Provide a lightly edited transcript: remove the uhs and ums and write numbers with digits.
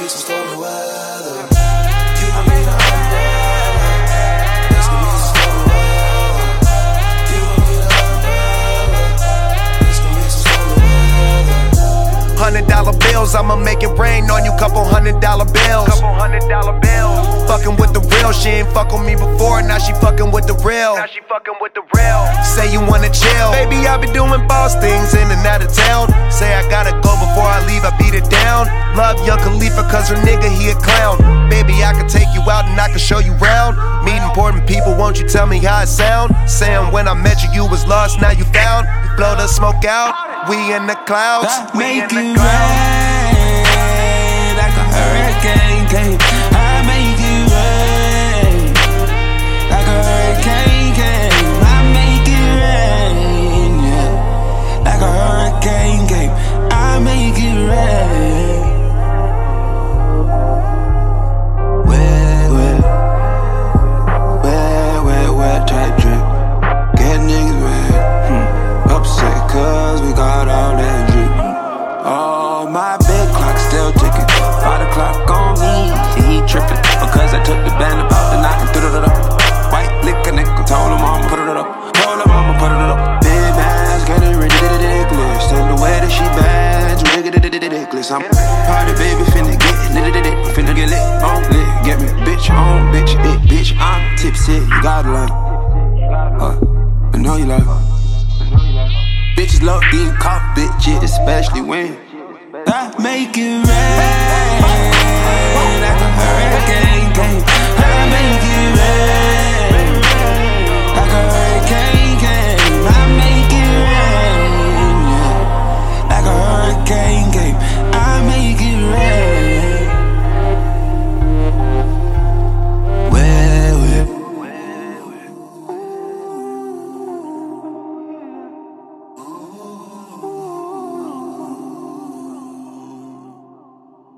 me some stormy weather. You gon' need an umbrella. This gon' be some stormy weather. You gon' need an umbrella. This gon' be some stormy weather. $100 bills, I'ma make it rain on you. Couple $100 bills. Fucking with the real, she ain't fuck on me before, now she fucking with the real. Say you wanna chill, baby, I been doing boss things in and out of town. Say I gotta go before I leave, I beat it down. Love Young Khalifa cause her nigga, he a clown. Baby, I can take you out and I can show you round. Meet important people, won't you tell me how it sound? Saying when I met you, you was lost, now you found. You blow the smoke out, we in the clouds. Make it rain like a hurricane came. I make it rain like a hurricane came. I make it rain, yeah, like a hurricane came. I make it rain. Wet, tight drip. Get niggas red. Upset cause we got all that drip. Oh, my bed clock still ticking. 5 o'clock on me, he tripping. Because I took the band about the night and threw it up. White liquor nigga, told him I'ma put it up. Told him I'ma put it up. Big bands getting ridiculous. And the way that she bands, ridiculous. I'm party baby, finna get lit. Finna get lit, on lit. Get me bitch, on bitch, it bitch. I'm tipsy, you gotta love it. I know you love it. Bitches love being caught, bitch, especially when I make it rain.